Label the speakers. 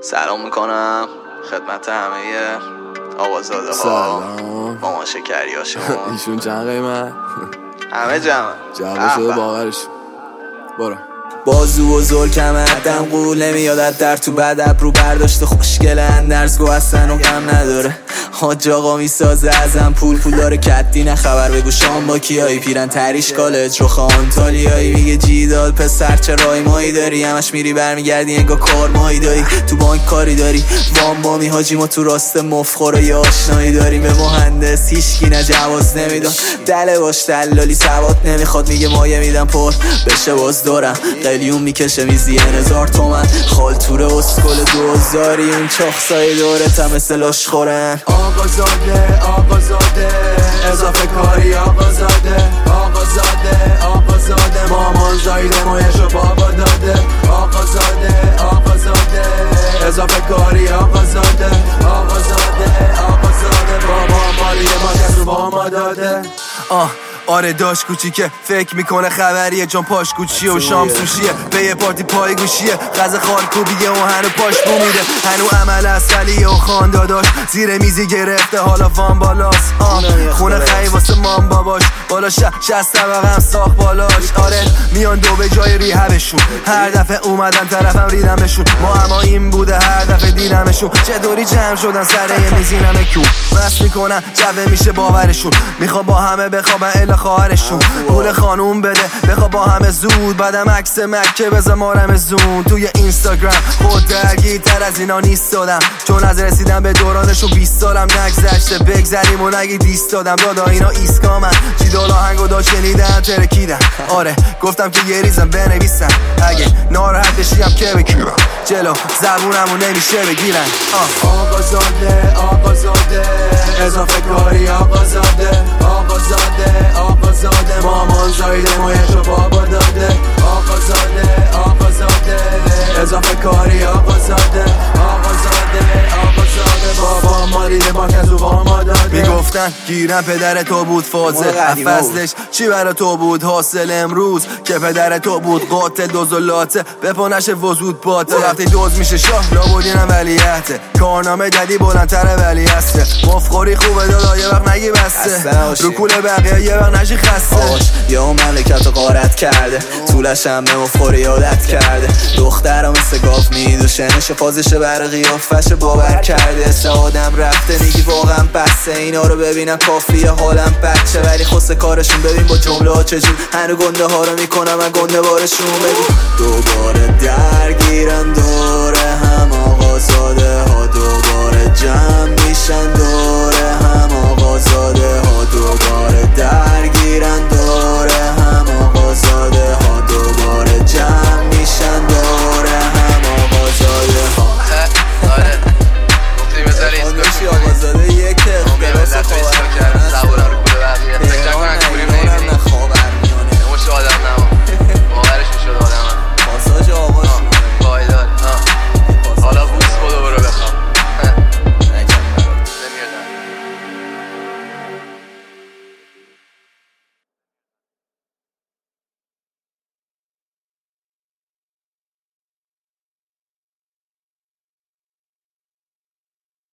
Speaker 1: سلام میکنم خدمت همه آقازاده ها مامان شکری هاشون.
Speaker 2: ایشون چند قیمت؟
Speaker 1: همه جمع
Speaker 2: شده باورش. برو.
Speaker 3: بازو و زل کمردم قول نمیادت در تو بد ابرو برداشته خوشگله اندرز گو اصلا و غم نداره. حاج آقا میسازه ازم پول داره کدی نه خبر بگو شام با کیایی پیرن تریش کالج رو خان تالیایی میگه جیدال پسر چه رای مایی داری همش میری برمیگردی انگا کار مایی داری تو بانک کاری داری وام بامی حاجی ما تو راست مفخور یا آشنایی داریم به مهندس هیچکی نه جواز نمیدن دله باش دلالی سواد نمیخواد میگه مایه میدم پر بشه باز دارم قلیون میکشه میزی 1000 تومن خالتوره اسکل 2000 اون چاخسای دورت هم مثل لاش خورن. آقازاده اضافه کاری آقازاده مامان زایده مایشو بابا داده آقازاده اضافه کاری آقازاده بابا مالی ما کس رو با ما داده. آره داشت کوچیکه فکر میکنه خبریه چون پاش کوچیه و شام سوشیه به یه پارتی پای گوشیه غذا خالکوبیه و هنو پاش بومیده هنو عمل اصلیه و خانداداش زیر میزی گرفته حالا وان بالاست خونه خیلی واسه مام باباش بالا 60 طبقه هم ساخت بالاش. آره میان دو به جای ریهبشون هر دفعه اومدن طرفم ریدمشون ما اما این بوده هر دفعه دیدمشون چطوری جمع شدن سر یه میزینم کیون مست میکنن جوه میشه باورشون میخوا با همه بخوابن خواهرشون پول خانوم بده بخوا با همه زود بعدم عکس مکه بزمارم زون توی اینستاگرام خود درگیرتر از اینا نیست دادم چون از رسیدم به دورانشون 20 سالم نگذشته بگذریم و نگی دیست دادم دادا اینا ایسکامن جیدال آهنگو دا شنیدن ترکیدن. آره گفتم که یه ریزم بنویسن اگه ناراحت بشیم که بگیرم جلو زبونمو نمیشه بگیرن. آقازاده اضافه کاری آقازاده مامان زایده مایشو بابا داده آقازاده اضافه کاری آقازاده بابا مالیده با کسو با ما داده. میگفتن گیرم پدر تو بود فازه فصلش چی برا تو بود حاصل امروز که پدر تو بود قاتل دوزولاته بپانش وزود باته وقتی دوز میشه شاه لابودینم ولیعته کارنامه جدی بلندتر ولی هسته مفخوری خوبه دادا یه وقت نگی بسته رو کول بقیه یه وقت نشی خسته یا اون مملکت رو غارت کرده طولش هم به مفخوری عادت کرده دخترها مثل گاف میدوشه نشه فازشه بر قیافش باور کرده سعادم رفته میگی واقعا بسته اینا رو ببینم کافیه حالم بچه ولی خسته کارشون ببین با جمله ها چجور هنو گنده ها رو میکنم من گنده بارشون بگو دوباره درگیرن دوره هم آقازاده ها دوباره جمع میشن دوره هم آقازاده